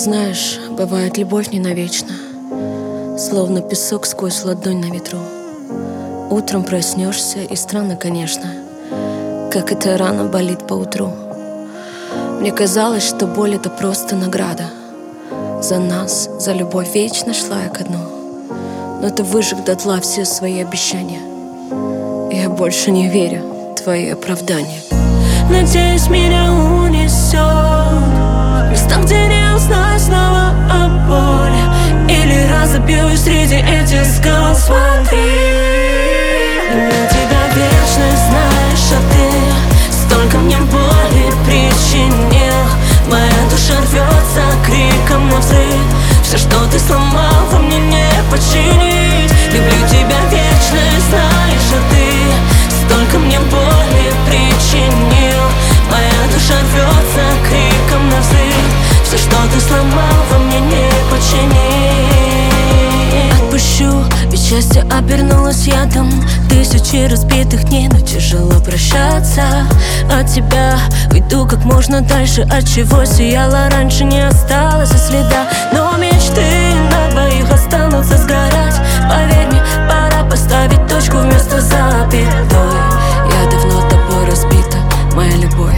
Знаешь, бывает любовь не навечно, словно песок сквозь ладонь на ветру. Утром проснешься, и странно, конечно, как эта рана болит поутру. Мне казалось, что боль — это просто награда. За нас, за любовь вечно шла я ко дну. Но ты выжег дотла все свои обещания. Я больше не верю в твои оправдания. Надеюсь, меня унесет места, где не узнать снова о боли. Или разобьюсь среди этих скал. Смотри, для тебя вечность, знаешь, а ты столько мне боли причинил. Моя душа рвется криком навзрыв. Все, что ты сломал, во мне не починить. Люблю тебя вечность, знаешь, а ты столько мне боли причинил. Моя душа рвется криком навзрыв. Все, что ты сломал, во мне не починить. Отпущу, ведь счастье обернулось ядом. Тысячи разбитых дней, но тяжело прощаться. От тебя уйду как можно дальше. От чего сияла раньше, не осталось и следа. Но мечты на двоих останутся сгорать. Поверь мне, пора поставить точку вместо запятой. Я давно тобой разбита, моя любовь.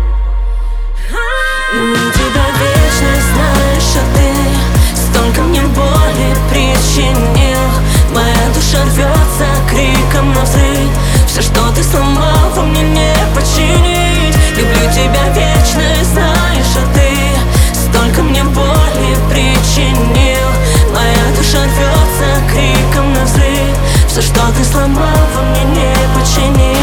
Люблю тебя вечность, знаешь, а ты столько мне боли причинил. Моя душа рвется криком навзрыв. Все, что ты сломал, во мне не починить. Люблю тебя вечность, знаешь, а ты столько мне боли причинил. Моя душа рвется криком навзрыв. Все, что ты сломал, во мне не починить.